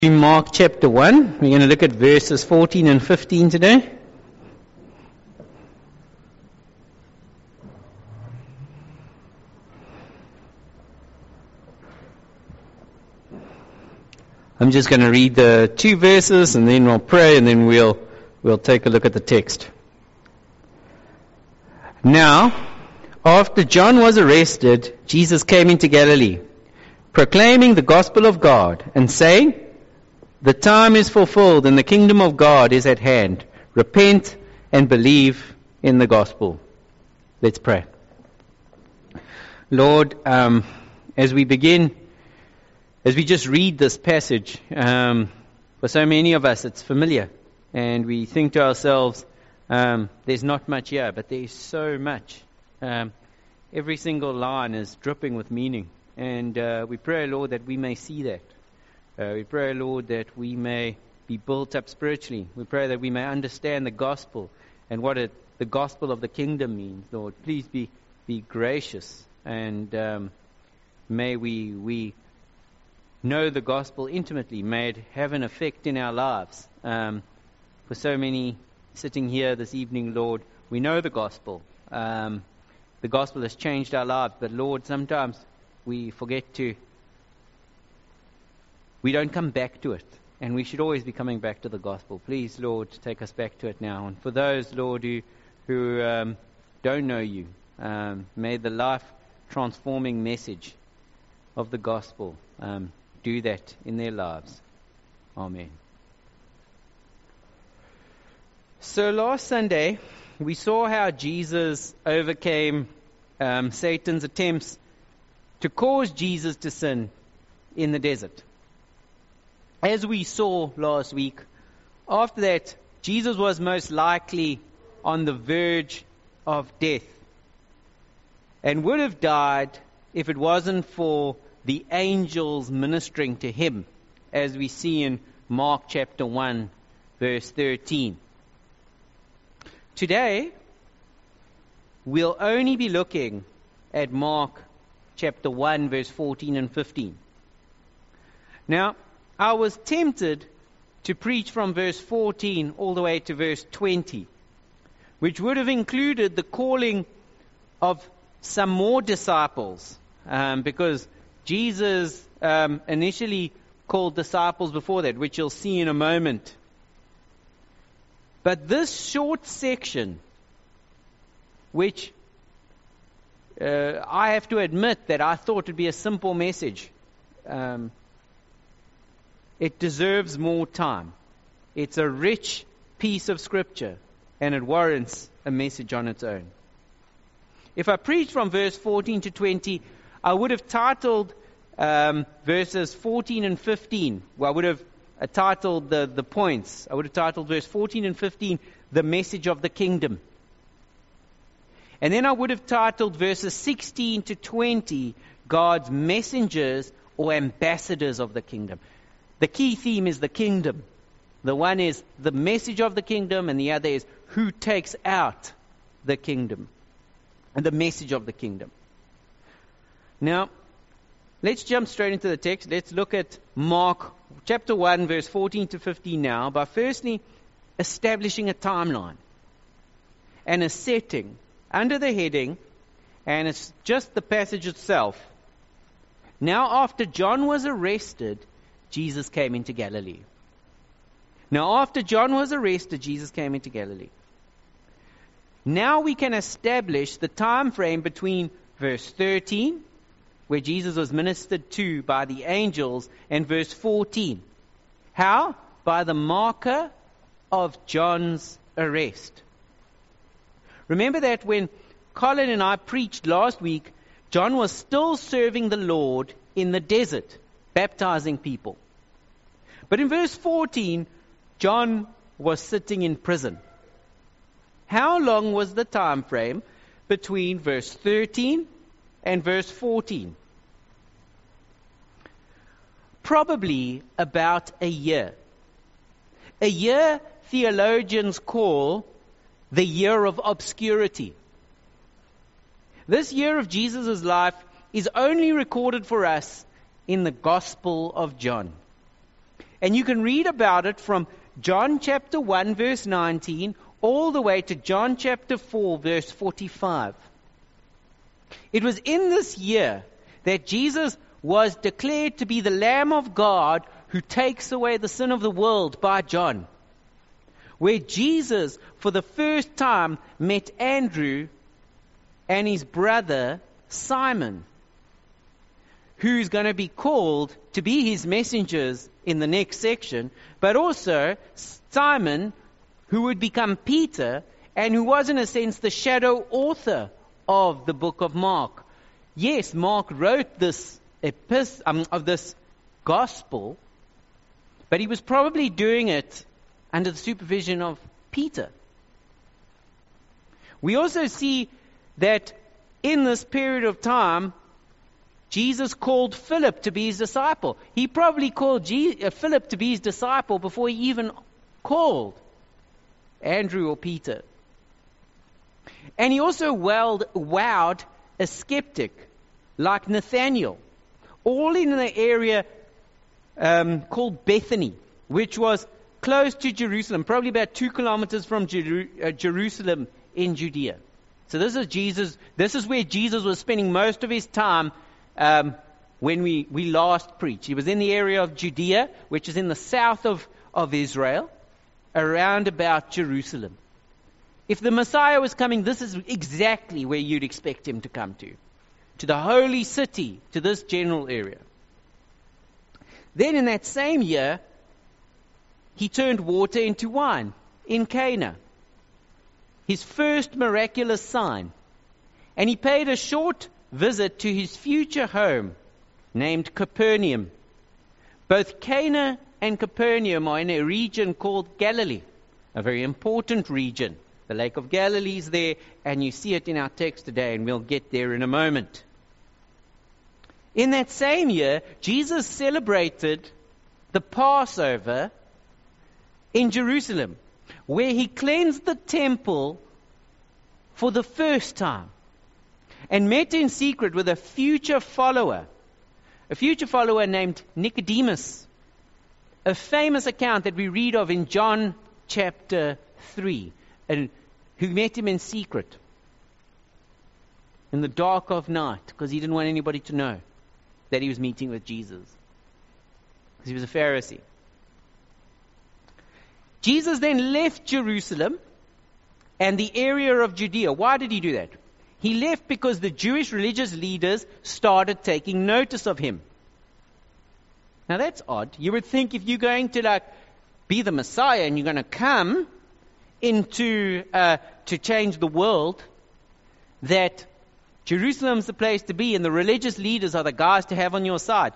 In Mark chapter 1, we're going to look at verses 14 and 15 today. I'm just going to read the two verses and then we'll pray and then we'll take a look at the text. Now, after John was arrested, Jesus came into Galilee, proclaiming the gospel of God and saying, "The time is fulfilled and the kingdom of God is at hand. Repent and believe in the gospel." Let's pray. Lord, as we just read this passage, for so many of us it's familiar. And we think to ourselves, there's not much here, but there's so much. Every single line is dripping with meaning. And we pray, Lord, that we may see that. We pray, Lord, that we may be built up spiritually. We pray that we may understand the gospel and what the gospel of the kingdom means, Lord. Please be gracious, and may we know the gospel intimately. May it have an effect in our lives. For so many sitting here this evening, Lord, we know the gospel. The gospel has changed our lives, but Lord, sometimes we forget we don't come back to it, and we should always be coming back to the gospel. Please, Lord, take us back to it now. And for those, Lord, who don't know you, may the life-transforming message of the gospel do that in their lives. Amen. So last Sunday, we saw how Jesus overcame Satan's attempts to cause Jesus to sin in the desert. As we saw last week, after that, Jesus was most likely on the verge of death and would have died if it wasn't for the angels ministering to him, as we see in Mark chapter 1, verse 13. Today, we'll only be looking at Mark chapter 1, verse 14 and 15. Now, I was tempted to preach from verse 14 all the way to verse 20, which would have included the calling of some more disciples, because Jesus initially called disciples before that, which you'll see in a moment. But this short section, which I have to admit that I thought would be a simple message, it deserves more time. It's a rich piece of scripture, and it warrants a message on its own. If I preached from verse 14 to 20, I would have titled verses 14 and 15. Well, I would have titled the points. I would have titled verse 14 and 15, "The Message of the Kingdom." And then I would have titled verses 16 to 20, "God's Messengers or Ambassadors of the Kingdom." The key theme is the kingdom. The one is the message of the kingdom, and the other is who takes out the kingdom and the message of the kingdom. Now, let's jump straight into the text. Let's look at Mark chapter 1, verse 14 to 15 now, by firstly establishing a timeline and a setting under the heading, and it's just the passage itself. Now, after John was arrested, Jesus came into Galilee. Now, after John was arrested, Jesus came into Galilee. Now we can establish the time frame between verse 13, where Jesus was ministered to by the angels, and verse 14. How? By the marker of John's arrest. Remember that when Colin and I preached last week, John was still serving the Lord in the desert, baptizing people. But in verse 14, John was sitting in prison. How long was the time frame between verse 13 and verse 14? Probably about a year. A year theologians call the year of obscurity. This year of Jesus' life is only recorded for us in the Gospel of John. And you can read about it from John chapter 1, verse 19, all the way to John chapter 4, verse 45. It was in this year that Jesus was declared to be the Lamb of God who takes away the sin of the world by John, where Jesus, for the first time, met Andrew and his brother Simon, who's going to be called to be his messengers in the next section, but also Simon, who would become Peter, and who was in a sense the shadow author of the book of Mark. Yes, Mark wrote this of this gospel, but he was probably doing it under the supervision of Peter. We also see that in this period of time, Jesus called Philip to be his disciple. He probably called Philip to be his disciple before he even called Andrew or Peter. And he also wowed a skeptic like Nathanael, all in the area called Bethany, which was close to Jerusalem, probably about 2 kilometers from Jerusalem in Judea. So this is where Jesus was spending most of his time when we last preached. He was in the area of Judea, which is in the south of Israel, around about Jerusalem. If the Messiah was coming, this is exactly where you'd expect him to come to the holy city, to this general area. Then in that same year, he turned water into wine in Cana, his first miraculous sign. And he paid a short visit to his future home, named Capernaum. Both Cana and Capernaum are in a region called Galilee, a very important region. The Lake of Galilee is there, and you see it in our text today, and we'll get there in a moment. In that same year, Jesus celebrated the Passover in Jerusalem, where he cleansed the temple for the first time and met in secret with a future follower named Nicodemus, a famous account that we read of in John chapter 3, and who met him in secret in the dark of night because he didn't want anybody to know that he was meeting with Jesus, because he was a Pharisee. Jesus then left Jerusalem and the area of Judea. Why did he do that? He left because the Jewish religious leaders started taking notice of him. Now that's odd. You would think if you're going to be the Messiah and you're going to come into to change the world, that Jerusalem's the place to be and the religious leaders are the guys to have on your side.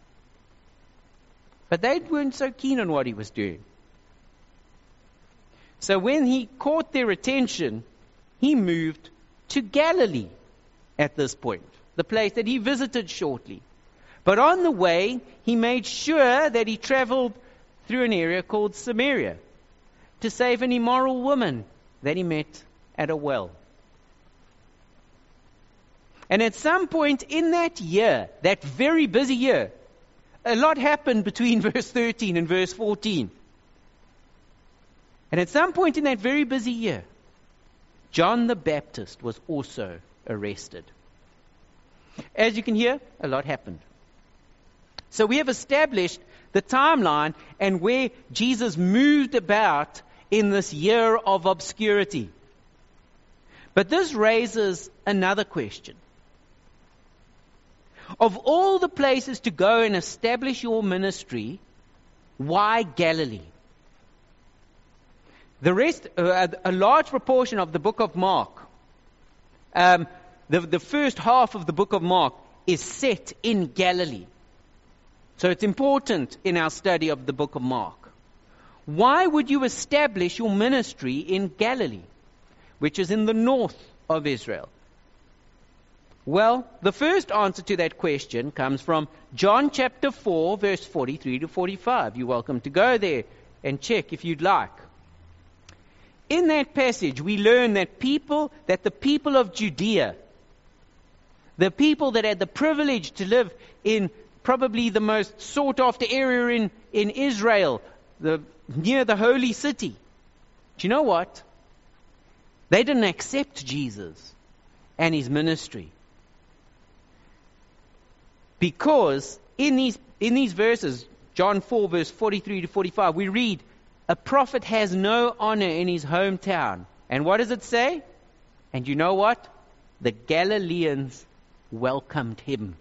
But they weren't so keen on what he was doing. So when he caught their attention, he moved to Galilee at this point, the place that he visited shortly. But on the way, he made sure that he traveled through an area called Samaria to save an immoral woman that he met at a well. And at some point in that year, that very busy year, a lot happened between verse 13 and verse 14. And at some point in that very busy year, John the Baptist was also arrested. As you can hear, a lot happened. So we have established the timeline and where Jesus moved about in this year of obscurity. But this raises another question. Of all the places to go and establish your ministry, why Galilee? The rest, a large proportion of the book of Mark, the first half of the book of Mark is set in Galilee. So it's important in our study of the book of Mark. Why would you establish your ministry in Galilee, which is in the north of Israel? Well, the first answer to that question comes from John chapter 4, verse 43 to 45. You're welcome to go there and check if you'd like. In that passage, we learn that the people of Judea, the people that had the privilege to live in probably the most sought after area in Israel, near the holy city. Do you know what? They didn't accept Jesus and his ministry. Because in these verses, John 4 verse 43 to 45, we read, a prophet has no honor in his hometown. And what does it say? And you know what? The Galileans welcomed him.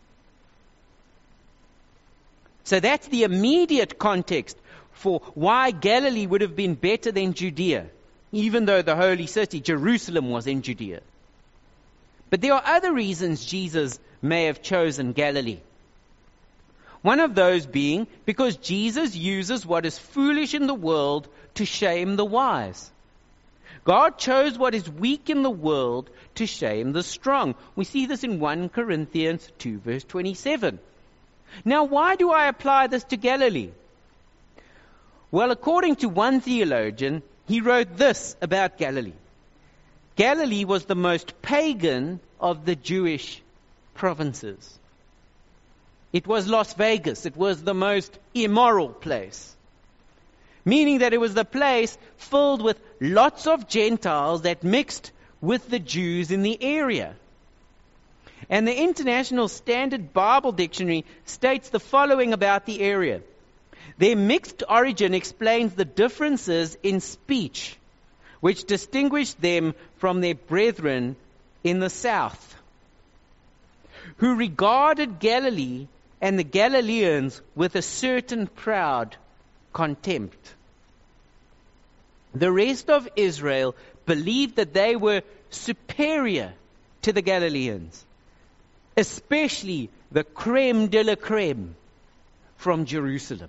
So that's the immediate context for why Galilee would have been better than Judea, even though the holy city, Jerusalem, was in Judea. But there are other reasons Jesus may have chosen Galilee. One of those being because Jesus uses what is foolish in the world to shame the wise. God chose what is weak in the world to shame the strong. We see this in 1 Corinthians 2 verse 27. Now, why do I apply this to Galilee? Well, according to one theologian, he wrote this about Galilee. Galilee was the most pagan of the Jewish provinces. It was Las Vegas. It was the most immoral place. Meaning that it was the place filled with lots of Gentiles that mixed with the Jews in the area. And the International Standard Bible Dictionary states the following about the area. Their mixed origin explains the differences in speech, which distinguished them from their brethren in the south, who regarded Galilee and the Galileans with a certain proud contempt. The rest of Israel believed that they were superior to the Galileans, especially the creme de la creme from Jerusalem.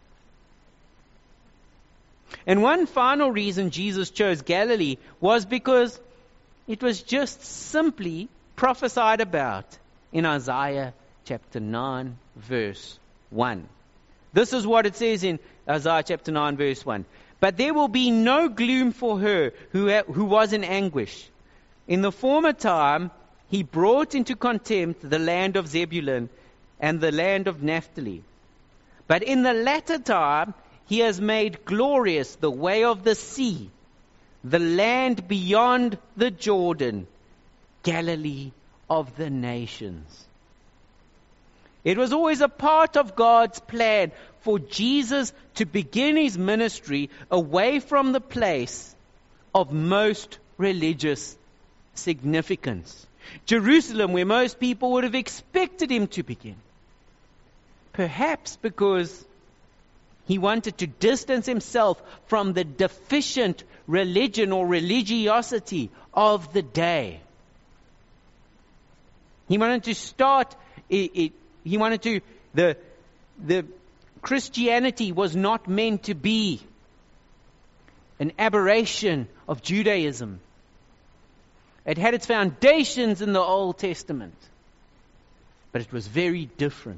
And one final reason Jesus chose Galilee was because it was just simply prophesied about in Isaiah chapter 9 verse 1. This is what it says in Isaiah chapter 9 verse 1. But there will be no gloom for her who was in anguish. In the former time, he brought into contempt the land of Zebulun and the land of Naphtali. But in the latter time, he has made glorious the way of the sea, the land beyond the Jordan, Galilee of the nations. It was always a part of God's plan for Jesus to begin his ministry away from the place of most religious significance. Jerusalem, where most people would have expected him to begin. Perhaps because he wanted to distance himself from the deficient religion or religiosity of the day. He wanted to start the Christianity was not meant to be an aberration of Judaism. It had its foundations in the Old Testament, but it was very different.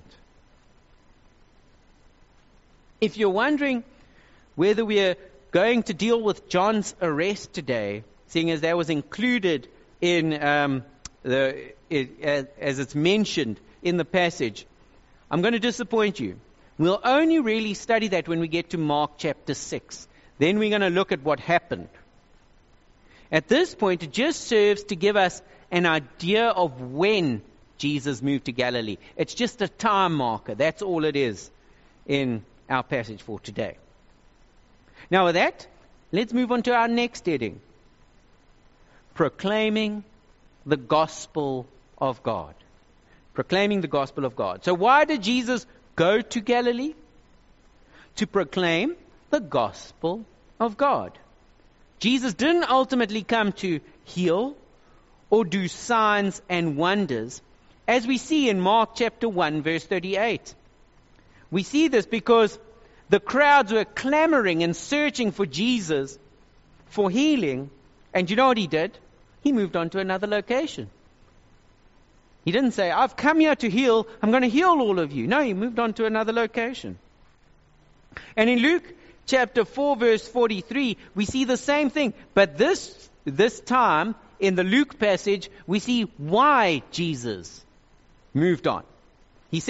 If you're wondering whether we are going to deal with John's arrest today, seeing as that was included in as it's mentioned in the passage, I'm going to disappoint you. We'll only really study that when we get to Mark chapter 6. Then we're going to look at what happened. At this point, it just serves to give us an idea of when Jesus moved to Galilee. It's just a time marker. That's all it is in our passage for today. Now with that, let's move on to our next heading. Proclaiming the gospel of God. Proclaiming the gospel of God. So why did Jesus go to Galilee? To proclaim the gospel of God. Jesus didn't ultimately come to heal or do signs and wonders, as we see in Mark chapter 1 verse 38. We see this because the crowds were clamoring and searching for Jesus for healing. And you know what he did? He moved on to another location. He didn't say, I've come here to heal, I'm going to heal all of you. No, he moved on to another location. And in Luke chapter 4 verse 43, we see the same thing. But this time, in the Luke passage, we see why Jesus moved on. He said,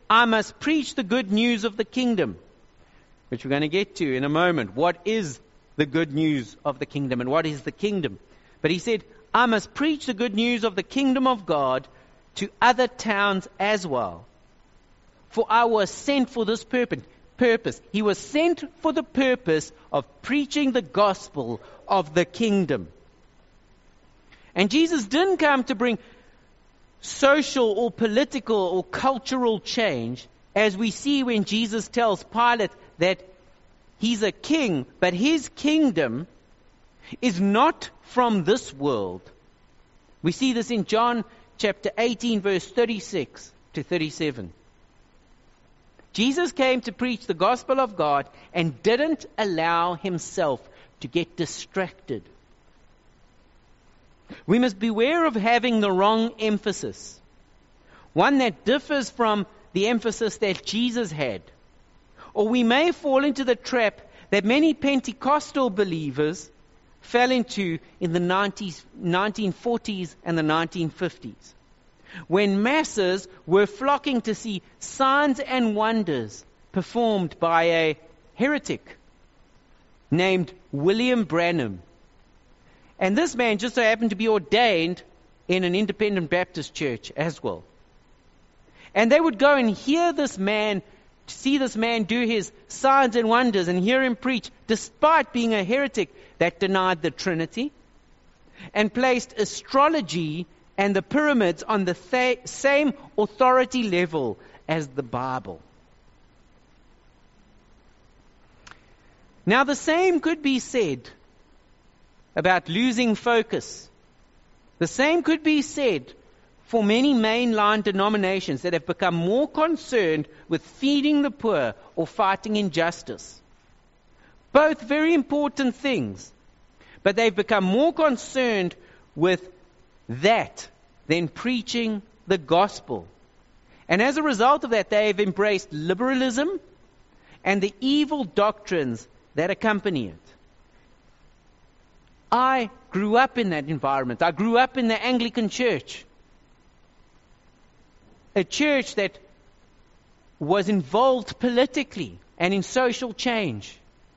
I must preach the good news of the kingdom, which we're going to get to in a moment. What is the good news of the kingdom, and what is the kingdom? But he said, I must preach the good news of the kingdom of God to other towns as well. For I was sent for this purpose. He was sent for the purpose of preaching the gospel of the kingdom. And Jesus didn't come to bring social or political or cultural change, as we see when Jesus tells Pilate that he's a king, but his kingdom is not from this world. We see this in John chapter 18, verse 36 to 37. Jesus came to preach the gospel of God and didn't allow himself to get distracted. We must beware of having the wrong emphasis, one that differs from the emphasis that Jesus had. Or we may fall into the trap that many Pentecostal believers fell into in the 1940s and the 1950s, when masses were flocking to see signs and wonders performed by a heretic named William Branham. And this man just so happened to be ordained in an independent Baptist church as well. And they would go and hear this man, see this man do his signs and wonders and hear him preach, despite being a heretic that denied the Trinity and placed astrology and the pyramids on the same authority level as the Bible. Now the same could be said about losing focus. The same could be said for many mainline denominations that have become more concerned with feeding the poor or fighting injustice. Both very important things, but they've become more concerned with that than preaching the gospel. And as a result of that, they have embraced liberalism and the evil doctrines that accompany it. I grew up in that environment. I grew up in the Anglican church. A church that was involved politically and in social change.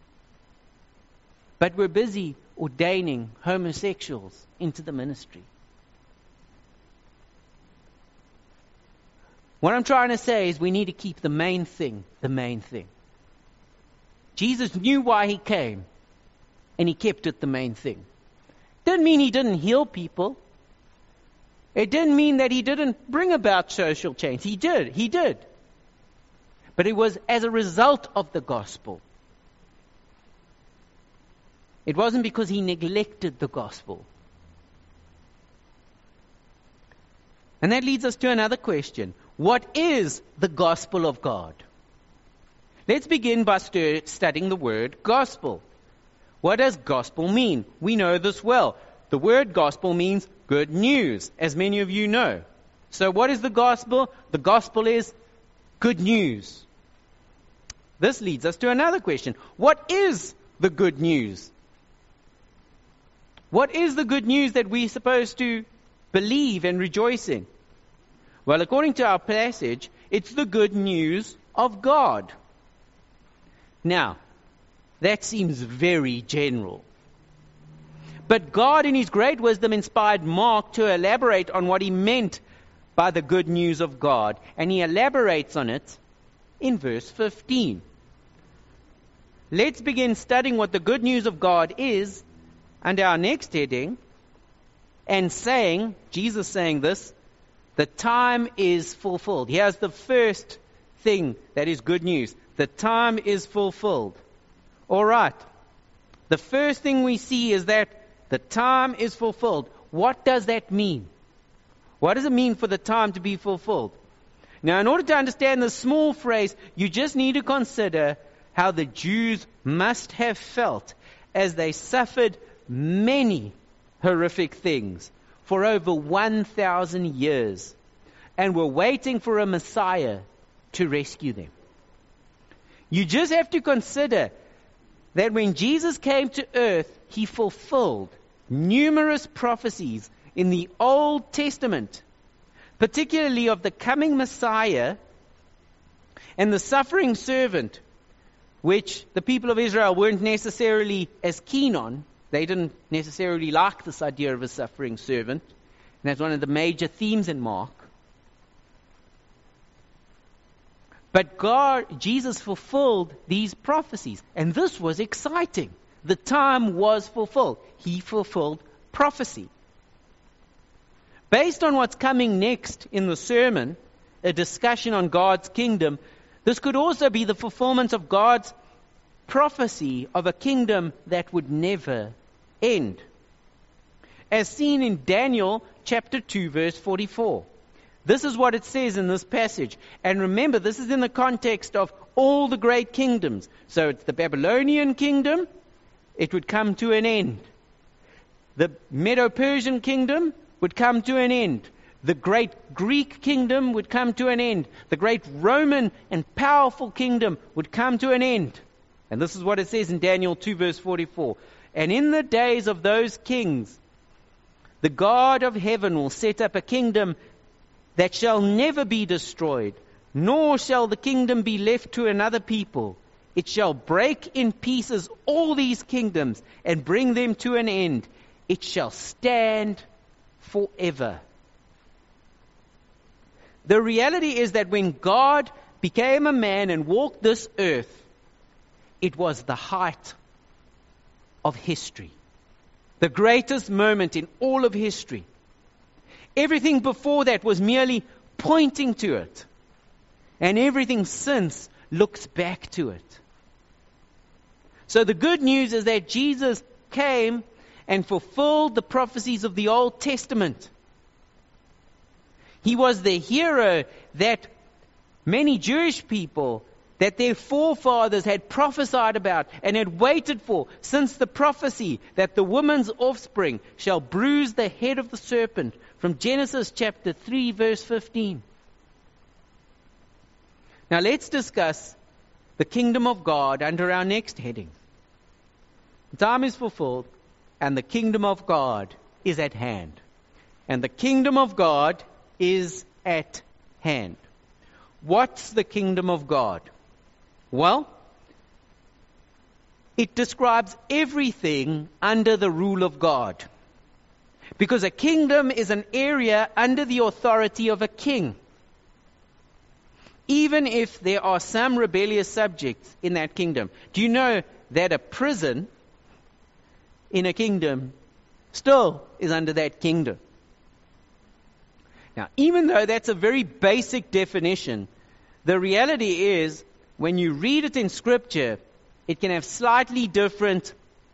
But we're busy ordaining homosexuals into the ministry. What I'm trying to say is we need to keep the main thing the main thing. Jesus knew why he came, and he kept it the main thing. Didn't mean he didn't heal people. It didn't mean that he didn't bring about social change. He did. But it was as a result of the gospel. It wasn't because he neglected the gospel. And that leads us to another question. What is the gospel of God? Let's begin by studying the word gospel. What does gospel mean? We know this well. The word gospel means good news, as many of you know. So what is the gospel? The gospel is good news. This leads us to another question. What is the good news? What is the good news that we're supposed to believe and rejoice in? Well, according to our passage, it's the good news of God. Now, that seems very general. But God, in his great wisdom, inspired Mark to elaborate on what he meant by the good news of God. And he elaborates on it in verse 15. Let's begin studying what the good news of God is under our next heading, and Jesus saying this, the time is fulfilled. Here's the first thing that is good news. The time is fulfilled. All right. The first thing we see is that the time is fulfilled. What does that mean? What does it mean for the time to be fulfilled? Now, in order to understand this small phrase, you just need to consider how the Jews must have felt as they suffered many horrific things for over 1,000 years and were waiting for a Messiah to rescue them. You just have to consider that when Jesus came to earth, he fulfilled numerous prophecies in the Old Testament, particularly of the coming Messiah And the suffering servant, which the people of Israel weren't necessarily as keen on, they didn't necessarily like this idea of a suffering servant. And that's one of the major themes in Mark. But Jesus fulfilled these prophecies. And this was exciting. The time was fulfilled. He fulfilled prophecy. Based on what's coming next in the sermon, a discussion on God's kingdom, this could also be the fulfillment of God's prophecy of a kingdom that would never end. As seen in Daniel chapter 2, verse 44. This is what it says in this passage. And remember, this is in the context of all the great kingdoms. So it's the Babylonian kingdom. It would come to an end. The Medo-Persian kingdom would come to an end. The great Greek kingdom would come to an end. The great Roman and powerful kingdom would come to an end. And this is what it says in Daniel 2, verse 44. And in the days of those kings, the God of heaven will set up a kingdom that shall never be destroyed, nor shall the kingdom be left to another people. It shall break in pieces all these kingdoms and bring them to an end. It shall stand forever. The reality is that when God became a man and walked this earth, it was the height of history. The greatest moment in all of history. Everything before that was merely pointing to it. And everything since looks back to it. So the good news is that Jesus came and fulfilled the prophecies of the Old Testament. He was the hero that many Jewish people, that their forefathers had prophesied about and had waited for since the prophecy that the woman's offspring shall bruise the head of the serpent from Genesis chapter 3 verse 15. Now let's discuss the kingdom of God under our next heading. The time is fulfilled and the kingdom of God is at hand. And the kingdom of God is at hand. What's the kingdom of God? Well, it describes everything under the rule of God. Because a kingdom is an area under the authority of a king. Even if there are some rebellious subjects in that kingdom. Do you know that a prison in a kingdom still is under that kingdom? Now, even though that's a very basic definition, the reality is, when you read it in Scripture, it can have a slightly different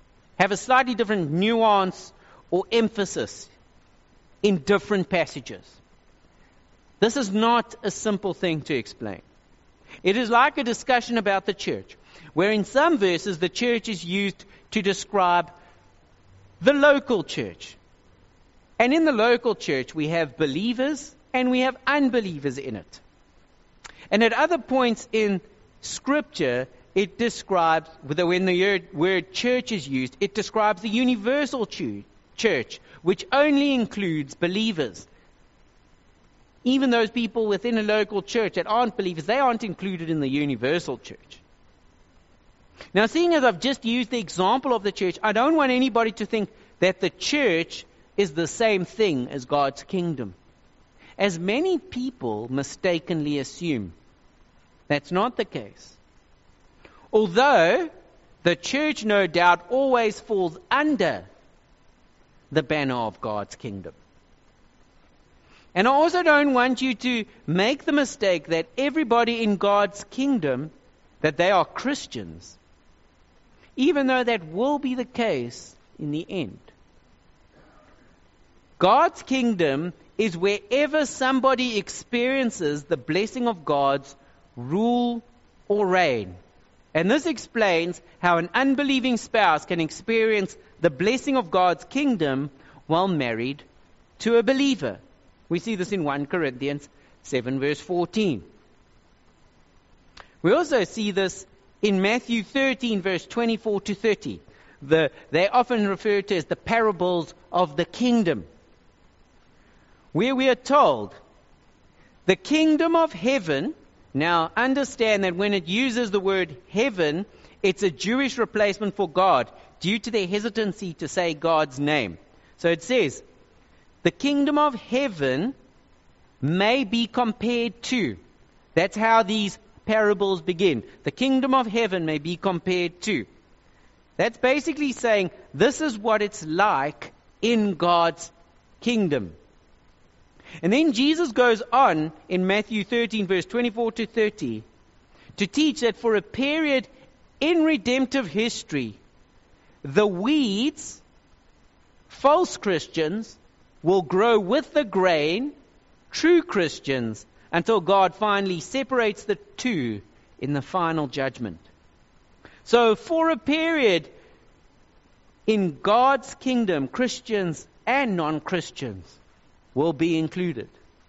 nuance or emphasis in different passages. This is not a simple thing to explain. It is like a discussion about the church, where in some verses the church is used to describe the local church. And in the local church we have believers and we have unbelievers in it. And at other points in Scripture, it describes, when the word church is used, it describes the universal church, which only includes believers. Even those people within a local church that aren't believers, they aren't included in the universal church. Now, seeing as I've just used the example of the church, I don't want anybody to think that the church is the same thing as God's kingdom. As many people mistakenly assume. That's not the case. Although the church no doubt always falls under the banner of God's kingdom. And I also don't want you to make the mistake that everybody in God's kingdom, that they are Christians, even though that will be the case in the end. God's kingdom is wherever somebody experiences the blessing of God's rule or reign. And this explains how an unbelieving spouse can experience the blessing of God's kingdom while married to a believer. We see this in 1 Corinthians 7 verse 14. We also see this in Matthew 13 verse 24 to 30. They're often referred to as the parables of the kingdom, where we are told, the kingdom of heaven Now, understand that when it uses the word heaven, it's a Jewish replacement for God due to their hesitancy to say God's name. So it says, the kingdom of heaven may be compared to. That's how these parables begin. The kingdom of heaven may be compared to. That's basically saying this is what it's like in God's kingdom. And then Jesus goes on in Matthew 13, verse 24 to 30, to teach that for a period in redemptive history, the weeds, false Christians, will grow with the grain, true Christians, until God finally separates the two in the final judgment. So for a period in God's kingdom, Christians and non-Christians will be included.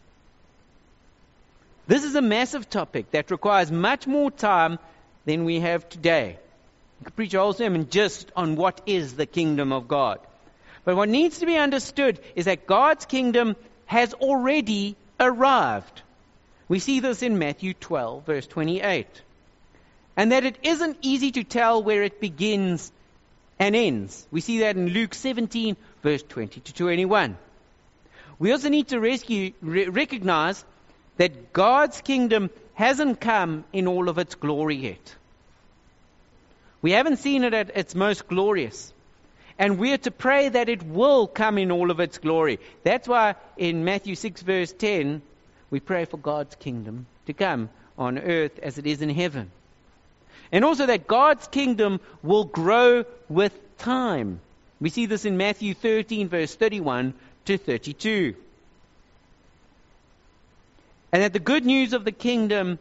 This is a massive topic that requires much more time than we have today. You could preach a whole sermon just on what is the kingdom of God. But what needs to be understood is that God's kingdom has already arrived. We see this in Matthew 12, verse 28. And that it isn't easy to tell where it begins and ends. We see that in Luke 17, verse 20 to 21. We also need to recognize that God's kingdom hasn't come in all of its glory yet. We haven't seen it at its most glorious. And we are to pray that it will come in all of its glory. That's why in Matthew 6, verse 10, we pray for God's kingdom to come on earth as it is in heaven. And also that God's kingdom will grow with time. We see this in Matthew 13, verse 31 to 32. And that the good news of the kingdom,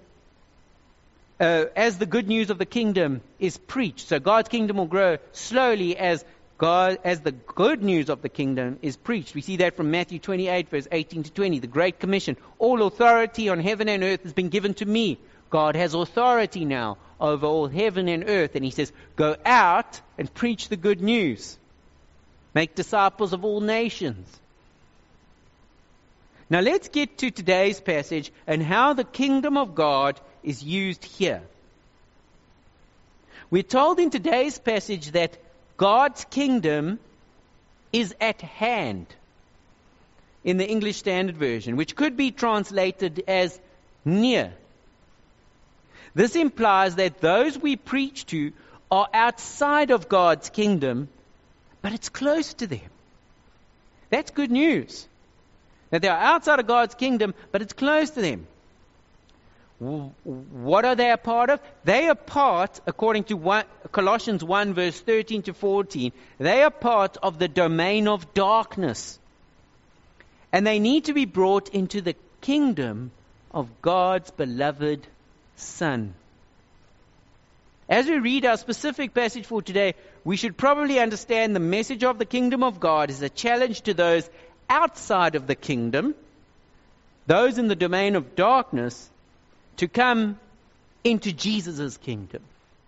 as the good news of the kingdom is preached, so God's kingdom will grow slowly as the good news of the kingdom is preached. We see that from Matthew 28, verse 18 to 20, the Great Commission. All authority on heaven and earth has been given to me. God has authority now over all heaven and earth. And he says, go out and preach the good news. Make disciples of all nations. Now let's get to today's passage and how the kingdom of God is used here. We're told in today's passage that God's kingdom is at hand in the English Standard Version, which could be translated as near. This implies that those we preach to are outside of God's kingdom, but it's close to them. That's good news. That they are outside of God's kingdom, but it's close to them. What are they a part of? They are part, according to Colossians 1, verse 13 to 14, they are part of the domain of darkness. And they need to be brought into the kingdom of God's beloved Son. As we read our specific passage for today, we should probably understand the message of the kingdom of God is a challenge to those outside of the kingdom, those in the domain of darkness, to come into Jesus' kingdom.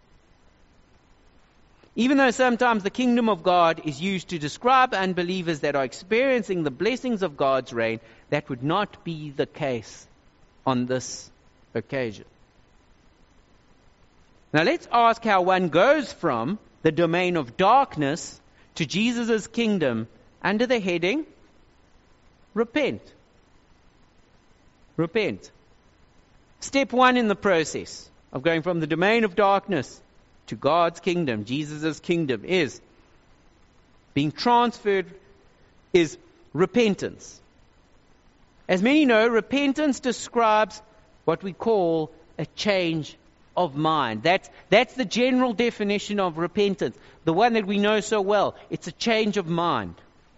Even though sometimes the kingdom of God is used to describe unbelievers that are experiencing the blessings of God's reign, that would not be the case on this occasion. Now let's ask how one goes from the domain of darkness to Jesus' kingdom under the heading, repent. Repent. Step one in the process of going from the domain of darkness to God's kingdom, Jesus' kingdom, is being transferred, is repentance. As many know, repentance describes what we call a change of mind. That's the general definition of repentance, the one that we know so well. It's a change of mind.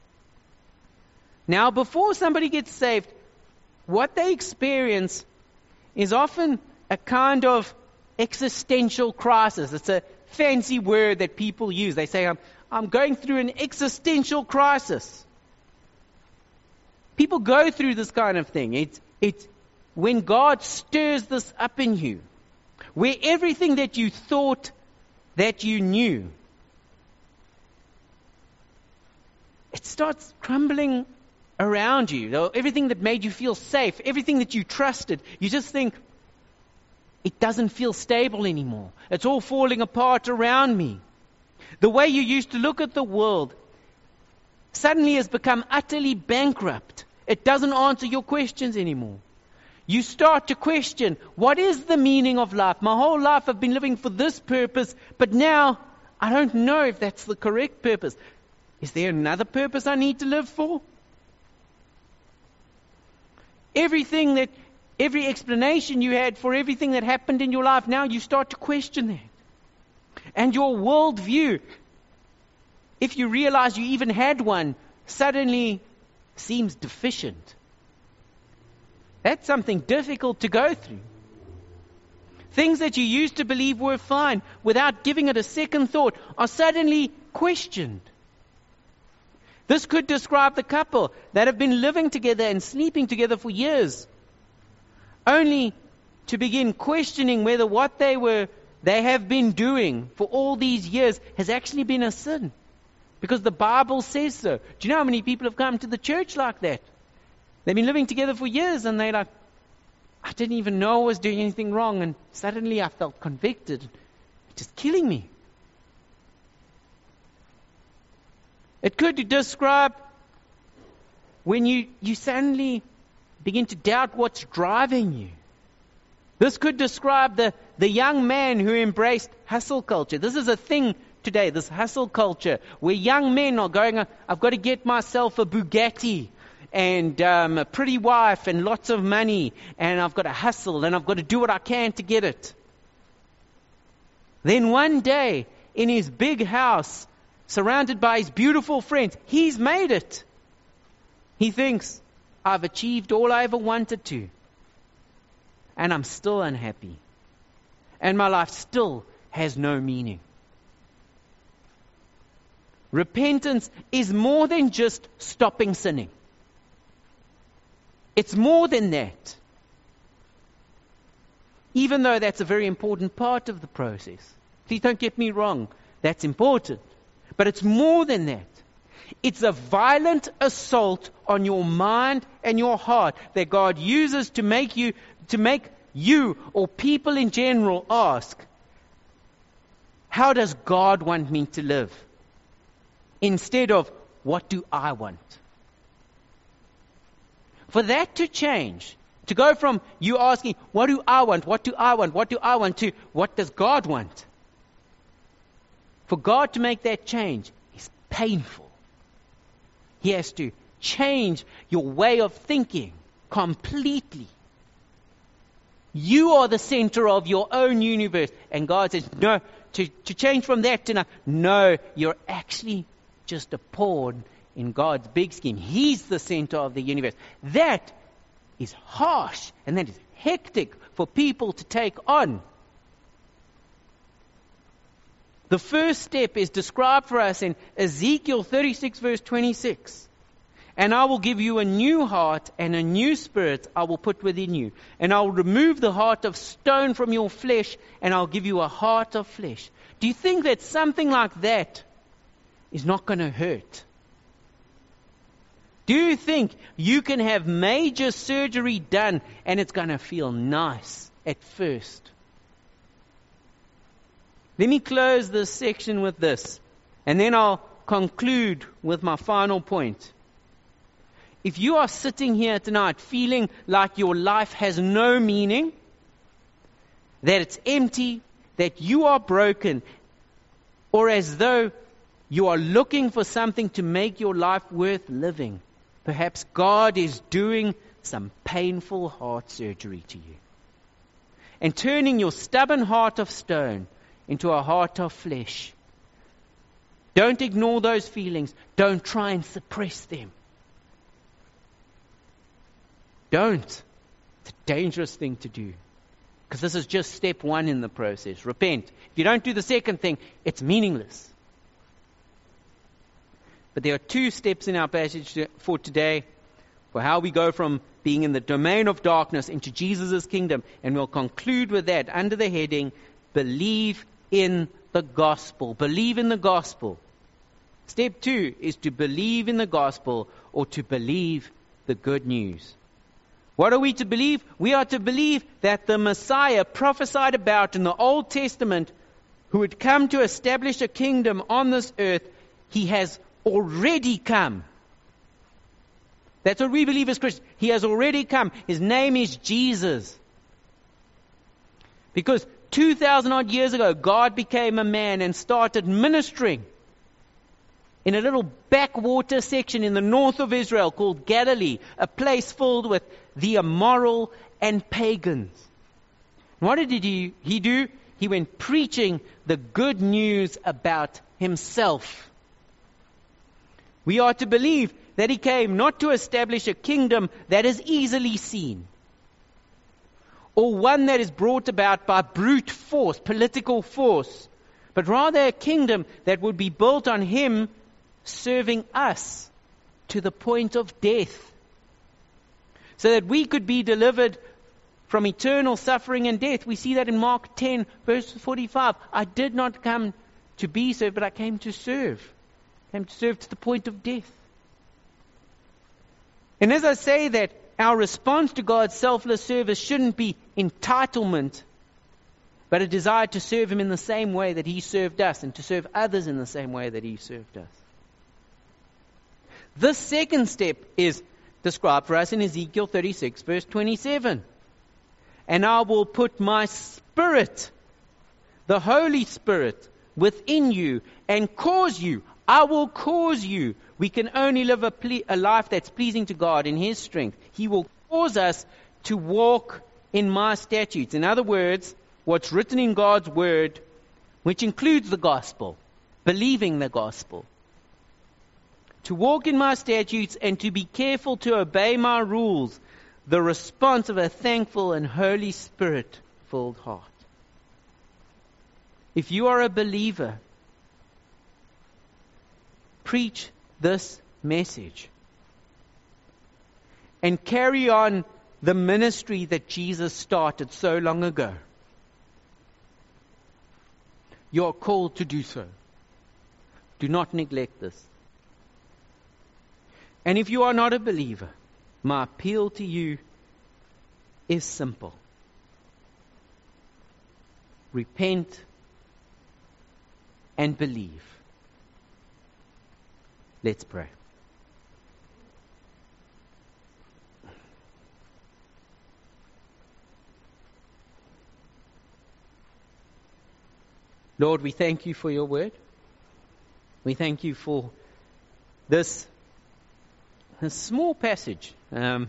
Now, before somebody gets saved, what they experience is often a kind of existential crisis. It's a fancy word that people use. They say, I'm going through an existential crisis. People go through this kind of thing. It's when God stirs this up in you, where everything that you thought that you knew, it starts crumbling around you. Everything that made you feel safe, everything that you trusted, you just think, it doesn't feel stable anymore. It's all falling apart around me. The way you used to look at the world suddenly has become utterly bankrupt. It doesn't answer your questions anymore. You start to question, what is the meaning of life? My whole life I've been living for this purpose, but now I don't know if that's the correct purpose. Is there another purpose I need to live for? Every explanation you had for everything that happened in your life, now you start to question that. And your worldview, if you realize you even had one, suddenly seems deficient. That's something difficult to go through. Things that you used to believe were fine, without giving it a second thought, are suddenly questioned. This could describe the couple that have been living together and sleeping together for years, only to begin questioning whether what they have been doing for all these years has actually been a sin. Because the Bible says so. Do you know how many people have come to the church like that? They've been living together for years and they're like, I didn't even know I was doing anything wrong, and suddenly I felt convicted. It's just killing me. It could describe when you suddenly begin to doubt what's driving you. This could describe the young man who embraced hustle culture. This is a thing today, this hustle culture, where young men are going, I've got to get myself a Bugatti and a pretty wife and lots of money, and I've got to hustle and I've got to do what I can to get it. Then one day, in his big house, surrounded by his beautiful friends, he's made it. He thinks, I've achieved all I ever wanted to, and I'm still unhappy, and my life still has no meaning. Repentance is more than just stopping sinning. It's more than that. Even though that's a very important part of the process. Please don't get me wrong. That's important. But it's more than that. It's a violent assault on your mind and your heart that God uses to make you or people in general ask, how does God want me to live? Instead of, what do I want? For that to change, to go from you asking, what do I want, what do I want, what do I want, to what does God want? For God to make that change is painful. He has to change your way of thinking completely. You are the center of your own universe. And God says, no, to change from that to now, no, you're actually just a pawn in God's big scheme. He's the center of the universe. That is harsh and that is hectic for people to take on. The first step is described for us in Ezekiel 36 verse 26. And I will give you a new heart and a new spirit I will put within you. And I will remove the heart of stone from your flesh and I'll give you a heart of flesh. Do you think that something like that is not going to hurt? Do you think you can have major surgery done and it's going to feel nice at first? Let me close this section with this, and then I'll conclude with my final point. If you are sitting here tonight feeling like your life has no meaning, that it's empty, that you are broken, or as though you are looking for something to make your life worth living, perhaps God is doing some painful heart surgery to you and turning your stubborn heart of stone into a heart of flesh. Don't ignore those feelings. Don't try and suppress them. Don't. It's a dangerous thing to do, because this is just step one in the process. Repent. If you don't do the second thing, it's meaningless. But there are two steps in our passage for today for how we go from being in the domain of darkness into Jesus' kingdom. And we'll conclude with that under the heading, believe in the gospel. Believe in the gospel. Step 2 is to believe in the gospel, or to believe the good news. What are we to believe? We are to believe that the Messiah prophesied about in the Old Testament, who would come to establish a kingdom on this earth, he has already come. That's what we believe as Christians. He has already come. His name is Jesus. Because 2,000 odd years ago, God became a man and started ministering in a little backwater section in the north of Israel called Galilee, a place filled with the immoral and pagans. What did he do? He went preaching the good news about himself. We are to believe that he came not to establish a kingdom that is easily seen, or one that is brought about by brute force, political force, but rather a kingdom that would be built on him serving us to the point of death, so that we could be delivered from eternal suffering and death. We see that in Mark 10, verse 45. I did not come to be served, but I came to serve. I came to serve to the point of death. And as I say that our response to God's selfless service shouldn't be entitlement, but a desire to serve Him in the same way that He served us and to serve others in the same way that He served us. This second step is described for us in Ezekiel 36, verse 27. And I will put my Spirit, the Holy Spirit, within you and cause you. I will cause you. We can only live a life that's pleasing to God in His strength. He will cause us to walk in my statutes. In other words, what's written in God's Word, which includes the gospel, believing the gospel. To walk in my statutes and to be careful to obey my rules, the response of a thankful and Holy Spirit-filled heart. If you are a believer, preach this message and carry on the ministry that Jesus started so long ago. You are called to do so. Do not neglect this. And if you are not a believer, my appeal to you is simple. Repent and believe. Let's pray. Lord, we thank you for your word. We thank you for this small passage, that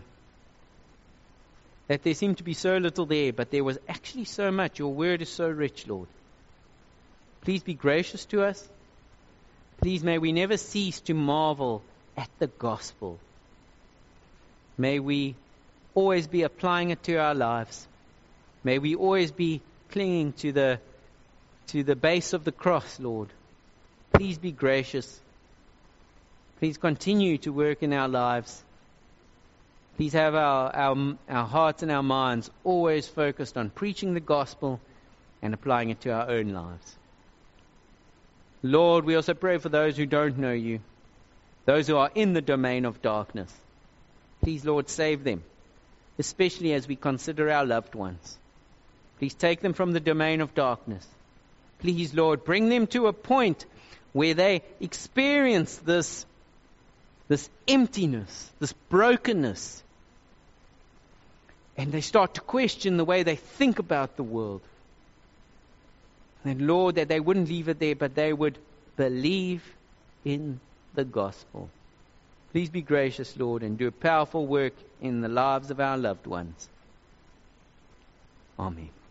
there seemed to be so little there, but there was actually so much. Your word is so rich, Lord. Please be gracious to us. Please may we never cease to marvel at the gospel. May we always be applying it to our lives. May we always be clinging to the base of the cross, Lord. Please be gracious. Please continue to work in our lives. Please have our hearts and our minds always focused on preaching the gospel and applying it to our own lives. Lord, we also pray for those who don't know you, those who are in the domain of darkness. Please, Lord, save them, especially as we consider our loved ones. Please take them from the domain of darkness. Please, Lord, bring them to a point where they experience this emptiness, this brokenness, and they start to question the way they think about the world. And Lord, that they wouldn't leave it there, but they would believe in the gospel. Please be gracious, Lord, and do a powerful work in the lives of our loved ones. Amen.